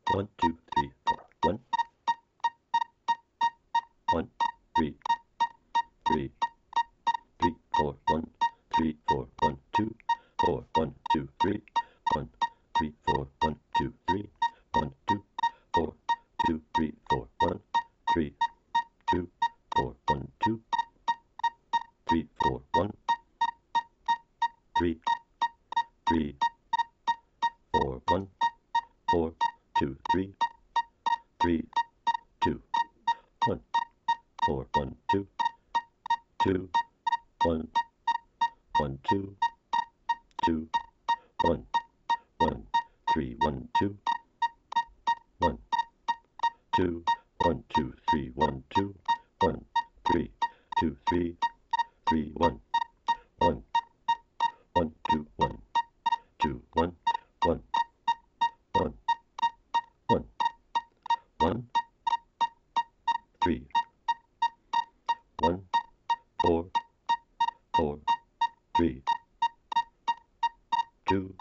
1, 2, 3, 4. 1, 1, 3, 3, 3, 4. 1, 3, 4. 1, 2, 4. 1, 2, 3. 1, 3, 4. 1, 2, 3. 1, 2, 4. 2, 3, 4. 1, 3, 2, 4. 1, 2, 3, 4. 1, 3, 3, 4. 1, 4, 2, 3, 3, 2, 1, 4. 1, 2, 2, 1, 1, 2, 2, 1, 1, 3, 1, 2, 1, 2, 1, 2, 3, 1, 2, 1, 3, 2, 3, 3, 1, 1, 1, 2, 1, 2, 1, 1, 1, 1, 1, 3, 1, 4, 4, 3, 2,